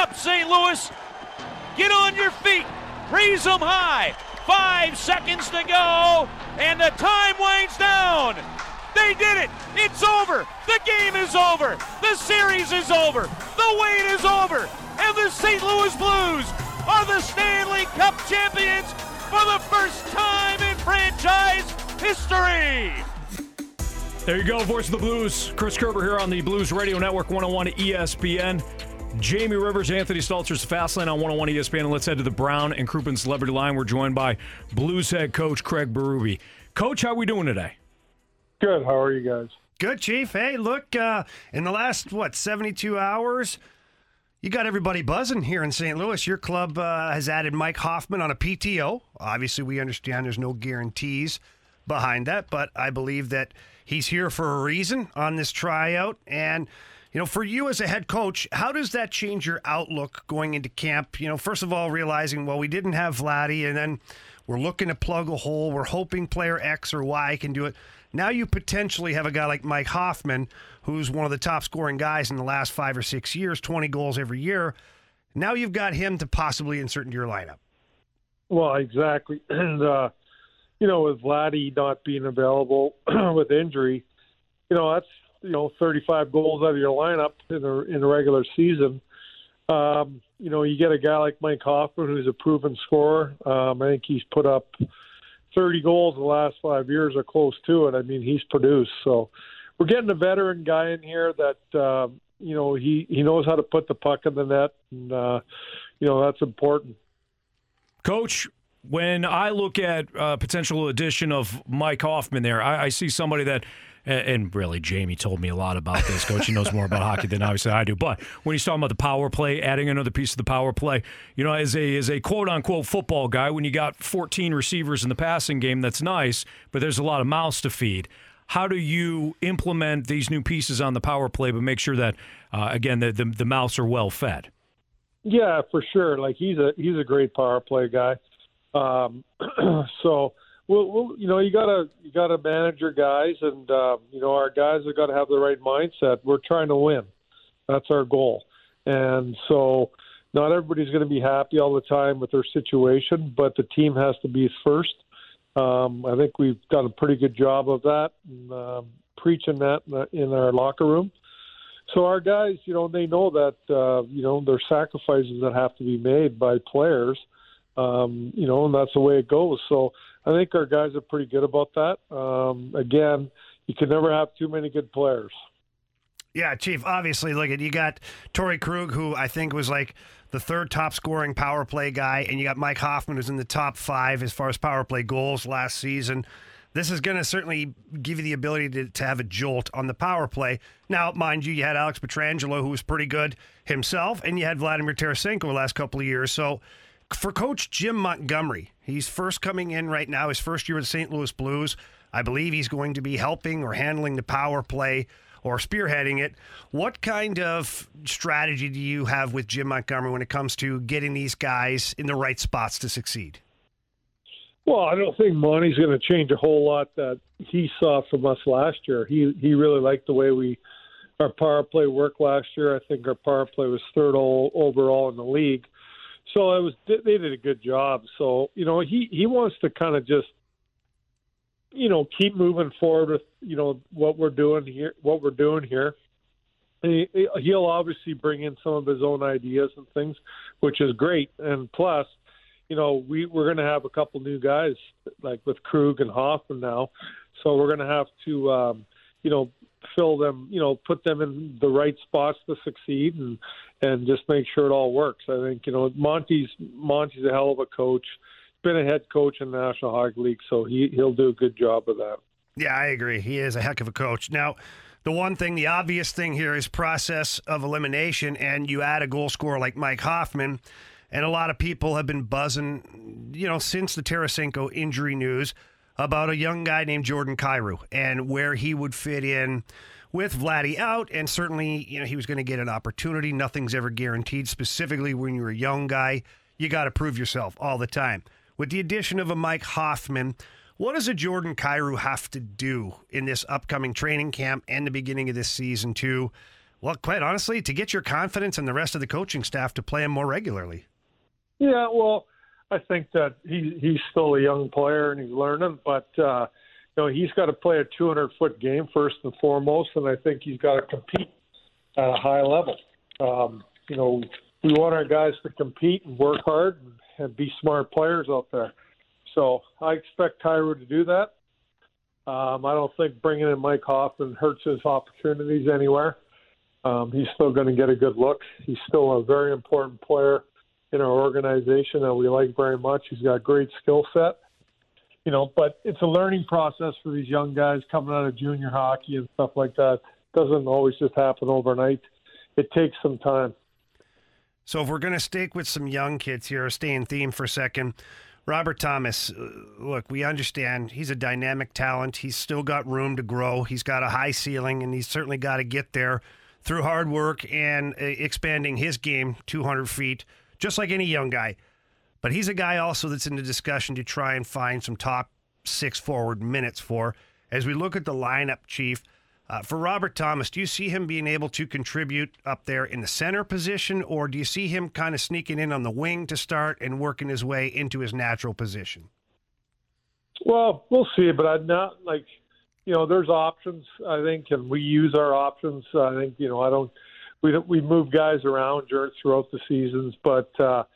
up, St. Louis. Get on your feet. Raise them high. 5 seconds to go, and the time winds down. They did it. It's over. The game is over. The series is over. The wait is over. And the St. Louis Blues are the Stanley Cup champions for the first time in franchise history. There you go, voice of the Blues. Chris Kerber here on the Blues Radio Network, 101 ESPN. Jamie Rivers, Anthony Stalter's Fastlane on 101 ESPN. And let's head to the Brown and Crouppen Celebrity Line. We're joined by Blues head coach Craig Berube. Coach, how are we doing today? Good. How are you guys? Good, Chief. Hey, look, in the last, 72 hours, you got everybody buzzing here in St. Louis. Your club has added Mike Hoffman on a PTO. Obviously, we understand there's no guarantees behind that, but I believe that he's here for a reason on this tryout. And, for you as a head coach, how does that change your outlook going into camp? First of all, realizing, we didn't have Vladdy, and then we're looking to plug a hole. We're hoping player X or Y can do it. Now you potentially have a guy like Mike Hoffman, who's one of the top scoring guys in the last 5 or 6 years, 20 goals every year. Now you've got him to possibly insert into your lineup. Well, exactly. And, with Vladdy not being available with injury, that's, 35 goals out of your lineup in the regular season. You get a guy like Mike Hoffman, who's a proven scorer. I think he's put up 30 goals in the last 5 years or close to it. I mean, he's produced. So we're getting a veteran guy in here that, he knows how to put the puck in the net, and, that's important. Coach, when I look at potential addition of Mike Hoffman there, I see somebody that, and really Jamie told me a lot about this, Coach. He knows more about hockey than obviously I do. But when he's talking about the power play, adding another piece of the power play, as a quote-unquote football guy, when you got 14 receivers in the passing game, that's nice, but there's a lot of mouths to feed. How do you implement these new pieces on the power play but make sure that, again, the mouths are well fed? Yeah, for sure. Like, he's a great power play guy. So you gotta manage your guys, and our guys have got to have the right mindset. We're trying to win. That's our goal, and so not everybody's going to be happy all the time with their situation, but the team has to be first. I think we've done a pretty good job of that, and, preaching that in our locker room. So our guys, they know that there's sacrifices that have to be made by players. And that's the way it goes. So I think our guys are pretty good about that. Again, you can never have too many good players. Yeah, Chief, obviously, you got Torrey Krug, who I think was like the third top scoring power play guy, and you got Mike Hoffman, who's in the top 5 as far as power play goals last season. This is going to certainly give you the ability to have a jolt on the power play. Now, mind you had Alex Pietrangelo, who was pretty good himself, and you had Vladimir Tarasenko the last couple of years. So for Coach Jim Montgomery, he's first coming in right now, his first year with the St. Louis Blues. I believe he's going to be helping or handling the power play or spearheading it. What kind of strategy do you have with Jim Montgomery when it comes to getting these guys in the right spots to succeed? Well, I don't think Monty's going to change a whole lot that he saw from us last year. He really liked the way our power play worked last year. I think our power play was third overall in the league. So they did a good job. So, he wants to kind of just, keep moving forward with, what we're doing here. And he'll obviously bring in some of his own ideas and things, which is great. And plus, we're going to have a couple new guys like with Krug and Hoffman now. So we're going to have to, fill them, put them in the right spots to succeed and just make sure it all works. I think, Monty's a hell of a coach. He's been a head coach in the National Hockey League, so he'll do a good job of that. Yeah, I agree. He is a heck of a coach. Now, the obvious thing here is process of elimination, and you add a goal scorer like Mike Hoffman, and a lot of people have been buzzing, since the Tarasenko injury news about a young guy named Jordan Kyrou and where he would fit in with Vladdy out. And certainly, he was going to get an opportunity. Nothing's ever guaranteed, specifically when you're a young guy. You got to prove yourself all the time. With the addition of a Mike Hoffman, what does a Jordan Kyrou have to do in this upcoming training camp and the beginning of this season to well, quite honestly, to get your confidence and the rest of the coaching staff to play him more regularly? Yeah, well, I think that he's still a young player and he's learning, but he's got to play a 200-foot game first and foremost, and I think he's got to compete at a high level. We want our guys to compete and work hard and be smart players out there. So I expect Tyler to do that. I don't think bringing in Mike Hoffman hurts his opportunities anywhere. He's still going to get a good look. He's still a very important player in our organization that we like very much. He's got a great skill set. But it's a learning process for these young guys coming out of junior hockey and stuff like that. It doesn't always just happen overnight. It takes some time. So if we're going to stick with some young kids here, stay in theme for a second, Robert Thomas, look, we understand he's a dynamic talent. He's still got room to grow. He's got a high ceiling, and he's certainly got to get there through hard work and expanding his game 200 feet, just like any young guy. But he's a guy also that's in the discussion to try and find some top 6 forward minutes for. As we look at the lineup, Chief, for Robert Thomas, do you see him being able to contribute up there in the center position, or do you see him kind of sneaking in on the wing to start and working his way into his natural position? Well, we'll see, but I'd not there's options, I think, and we use our options. I think, we move guys around throughout the seasons, but,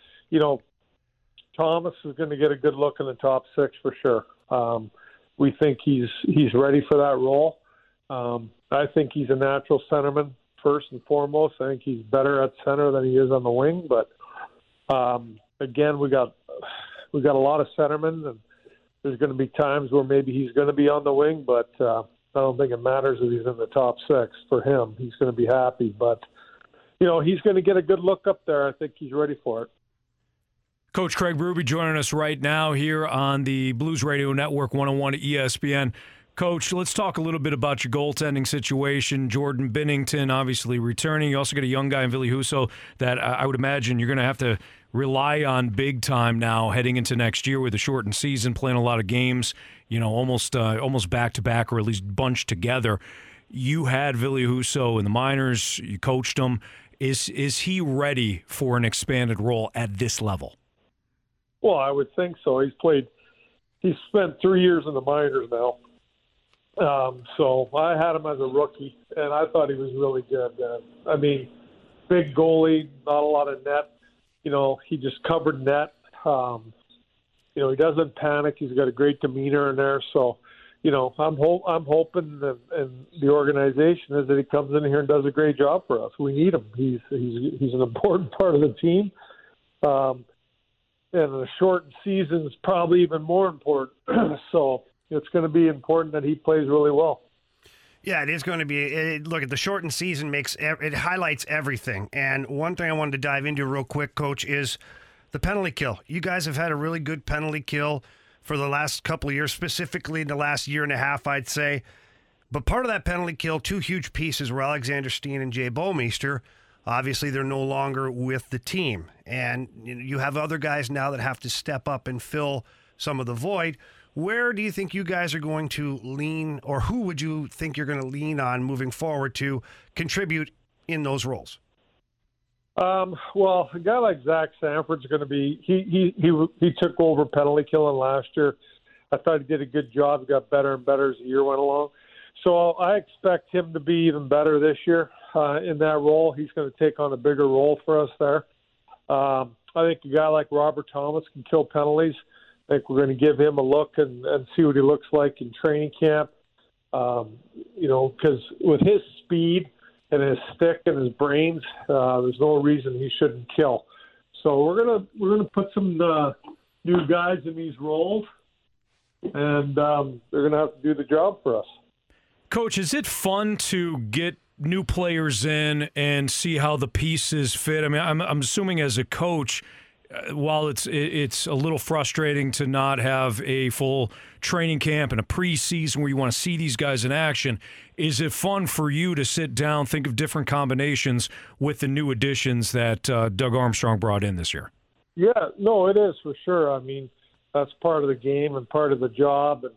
Thomas is going to get a good look in the top 6 for sure. We think he's ready for that role. I think he's a natural centerman first and foremost. I think he's better at center than he is on the wing. But again, we got a lot of centermen, and there's going to be times where maybe he's going to be on the wing. But I don't think it matters if he's in the top 6 for him. He's going to be happy. But he's going to get a good look up there. I think he's ready for it. Coach Craig Berube joining us right now here on the Blues Radio Network 101 at ESPN. Coach, let's talk a little bit about your goaltending situation. Jordan Binnington obviously returning. You also got a young guy in Ville Husso that I would imagine you're going to have to rely on big time now heading into next year with a shortened season, playing a lot of games, almost back-to-back or at least bunched together. You had Ville Husso in the minors. You coached him. Is he ready for an expanded role at this level? Well, I would think so. He's spent 3 years in the minors now. So I had him as a rookie, and I thought he was really good. Big goalie, not a lot of net. He just covered net. He doesn't panic. He's got a great demeanor in there. So, I'm hoping that, and the organization is that he comes in here and does a great job for us. We need him. He's an important part of the team. And a shortened season is probably even more important. So it's going to be important that he plays really well. Yeah, it is going to be. Look, the shortened season it highlights everything. And one thing I wanted to dive into real quick, Coach, is the penalty kill. You guys have had a really good penalty kill for the last couple of years, specifically in the last year and a half, I'd say. But part of that penalty kill, 2 huge pieces were Alexander Steen and Jay Bouwmeester. Obviously, they're no longer with the team. And you have other guys now that have to step up and fill some of the void. Where do you think you guys are going to lean, or who would you think you're going to lean on moving forward to contribute in those roles? Well, a guy like Zach Sanford's going to be. He took over penalty killing last year. I thought he did a good job. He got better and better as the year went along. So I expect him to be even better this year in that role. He's going to take on a bigger role for us there. I think a guy like Robert Thomas can kill penalties. I think we're going to give him a look and see what he looks like in training camp. Because with his speed and his stick and his brains, there's no reason he shouldn't kill. So we're gonna put some new guys in these roles, and they're gonna have to do the job for us. Coach, is it fun to get new players in and see how the pieces fit? I mean, I'm assuming as a coach, while it's a little frustrating to not have a full training camp and a preseason where you want to see these guys in action, is it fun for you to sit down, think of different combinations with the new additions that Doug Armstrong brought in this year? Yeah, no, it is for sure. I mean, that's part of the game and part of the job. And,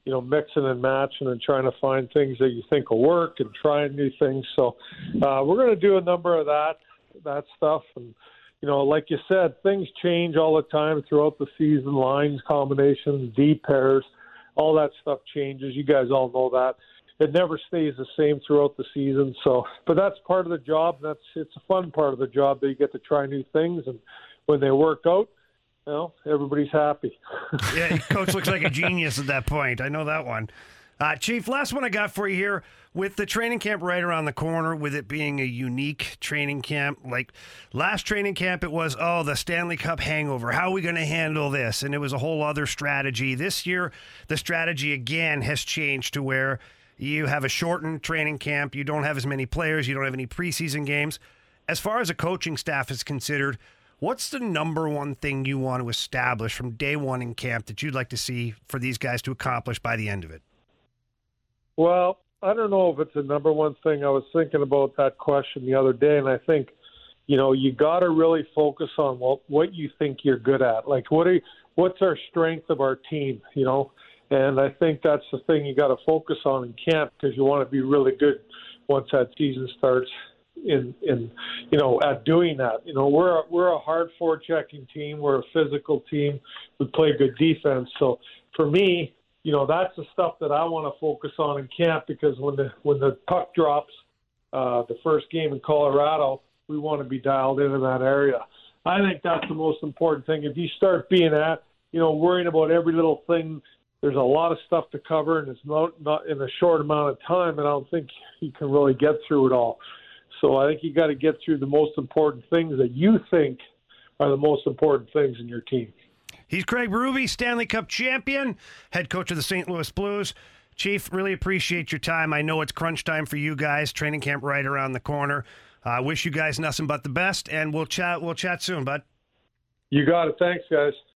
mixing and matching and trying to find things that you think will work and trying new things. So we're going to do a number of that stuff. And, like you said, things change all the time throughout the season, lines, combinations, deep pairs, all that stuff changes. You guys all know that. It never stays the same throughout the season. So, but that's part of the job. It's a fun part of the job that you get to try new things. And when they work out, everybody's happy. Yeah, Coach looks like a genius at that point. I know that one. Chief, last one I got for you here. With the training camp right around the corner, with it being a unique training camp, like last training camp, it was, the Stanley Cup hangover. How are we going to handle this? And it was a whole other strategy. This year, the strategy again has changed to where you have a shortened training camp. You don't have as many players. You don't have any preseason games. As far as a coaching staff is considered, what's the number one thing you want to establish from day one in camp that you'd like to see for these guys to accomplish by the end of it? Well, I don't know if it's the number one thing. I was thinking about that question the other day, and I think, you got to really focus on what you think you're good at. Like, what's our strength of our team, And I think that's the thing you got to focus on in camp, because you want to be really good once that season starts at doing that. We're a hard forechecking team. We're a physical team. We play good defense. So for me, that's the stuff that I want to focus on in camp, because when the puck drops, the first game in Colorado, we want to be dialed in that area. I think that's the most important thing. If you start being worrying about every little thing, there's a lot of stuff to cover, and it's not in a short amount of time, and I don't think you can really get through it all. So I think you got to get through the most important things that you think are the most important things in your team. He's Craig Berube, Stanley Cup champion, head coach of the St. Louis Blues. Chief, really appreciate your time. I know it's crunch time for you guys. Training camp right around the corner. I wish you guys nothing but the best, and we'll chat soon, bud. You got it. Thanks, guys.